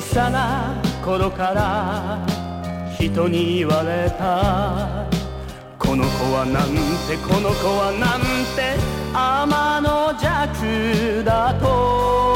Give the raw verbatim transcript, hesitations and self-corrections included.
さな頃から人に言われた。この子はなんてこの子はなんて天の弱だと。